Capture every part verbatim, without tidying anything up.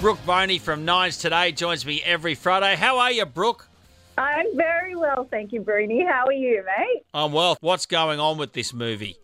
Brooke Boney from Nines Today joins me every Friday. How are you, Brooke? I'm very well, thank you, Bruni. How are you, mate? I'm well. What's going on with this movie?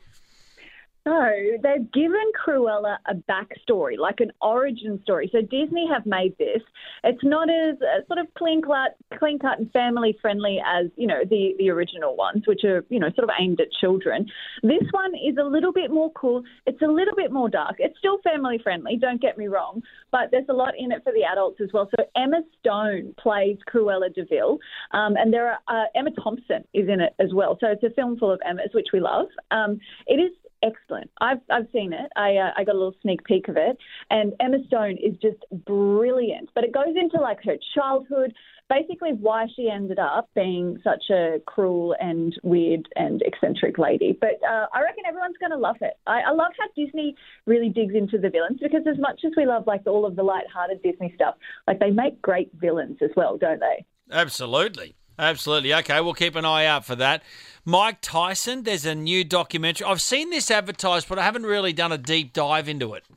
So they've given Cruella a backstory, like an origin story. So Disney have made this. It's not as uh, sort of clean cut, clean cut and family friendly as, you know, the, the original ones, which are, you know, sort of aimed at children. This one is a little bit more cool. It's a little bit more dark. It's still family friendly, don't get me wrong, but there's a lot in it for the adults as well. So Emma Stone plays Cruella de Vil, um, and there are uh, Emma Thompson is in it as well. So it's a film full of Emmas, which we love. Um, it is excellent. I've I've seen it. I uh, I got a little sneak peek of it, and Emma Stone is just brilliant. But it goes into like her childhood, basically why she ended up being such a cruel and weird and eccentric lady. But uh, I reckon everyone's going to love it. I, I love how Disney really digs into the villains, because as much as we love like all of the light-hearted Disney stuff, like they make great villains as well, don't they? Absolutely. Absolutely. Okay, we'll keep an eye out for that. Mike Tyson, there's a new documentary. I've seen this advertised, but I haven't really done a deep dive into it.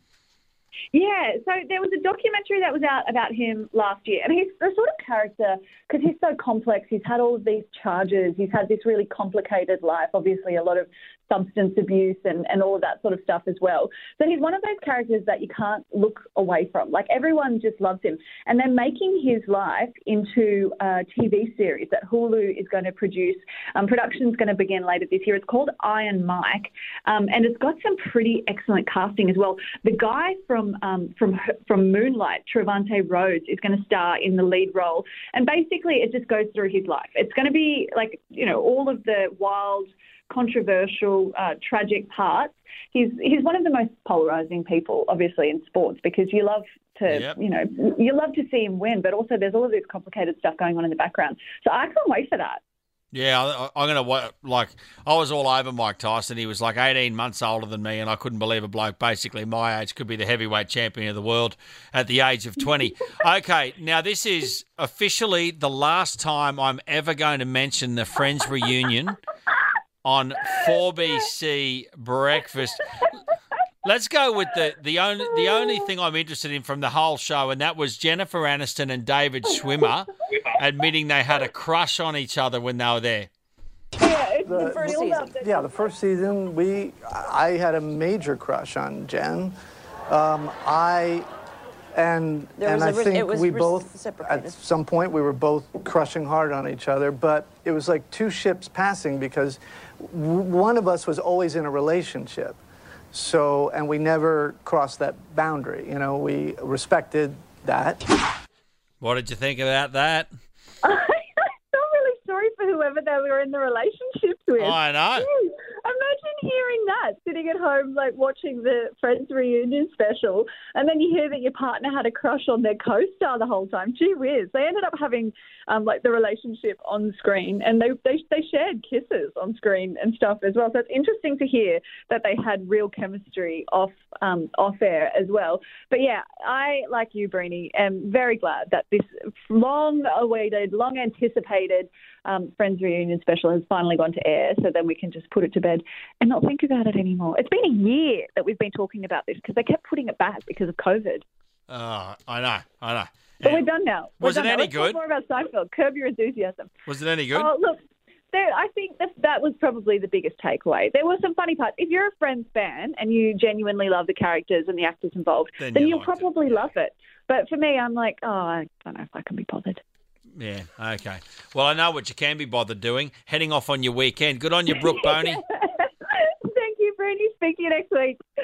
Yeah, so there was a documentary that was out about him last year, and he's the sort of character, because he's so complex, he's had all of these charges, he's had this really complicated life, obviously a lot of substance abuse and, and all of that sort of stuff as well. So he's one of those characters that you can't look away from. Like, everyone just loves him. And they're making his life into a T V series that Hulu is going to produce. Um, production's going to begin later this year. It's called Iron Mike, um, and it's got some pretty excellent casting as well. The guy from um, from from Moonlight, Trevante Rhodes, is going to star in the lead role. And basically, it just goes through his life. It's going to be like, you know, all of the wild, controversial, uh, tragic parts. He's he's one of the most polarizing people, obviously, in sports, because you love to, Yep. you know, you love to see him win, but also there's all of this complicated stuff going on in the background. So I can't wait for that. Yeah, I, I'm going to, like, I was all over Mike Tyson. He was like eighteen months older than me, and I couldn't believe a bloke basically my age could be the heavyweight champion of the world at the age of twenty. Okay, now this is officially the last time I'm ever going to mention the Friends reunion on four B C Breakfast. Let's go with the, the only the only thing I'm interested in from the whole show, and that was Jennifer Aniston and David Schwimmer admitting they had a crush on each other when they were there. Yeah, it's The- the first season. Yeah, the first season, we I had a major crush on Jen. Um, I and There and was I a re- think it was we re- both reciprocated. at some point we were both crushing hard on each other, but it was like two ships passing, because w- one of us was always in a relationship. So, and we never crossed that boundary. You know, we respected that. What did you think about that? I'm really sorry for whoever they were in the relationship with. I know. Jeez, imagine hearing that, sitting at home, like watching the Friends reunion special, and then you hear that your partner had a crush on their co-star the whole time. Gee whiz. They ended up having um, like the relationship on screen, and they, they they shared kisses on screen and stuff as well. So it's interesting to hear that they had real chemistry off um, off air as well. But yeah, I, like you, Brini, am very glad that this long-awaited, long-anticipated um, Friends reunion special has finally gone to air, so then we can just put it to bed and not think about it anymore. It's been a year that we've been talking about this, because they kept putting it back because of COVID. Oh, I know, I know. But Yeah. we're done now. We're Was it done now. any Let's talk good? more about Seinfeld. Curb Your Enthusiasm. Was it any good? Oh, look, there, I think that that was probably the biggest takeaway. There were some funny parts. If you're a Friends fan and you genuinely love the characters and the actors involved, Then then, you you'll liked it. probably love it. But for me, I'm like, oh, I don't know if I can be bothered. Yeah, okay. Well, I know what you can be bothered doing, heading off on your weekend. Good on you, Brooke Boney. Thank you, Brandy. Speak to you next week.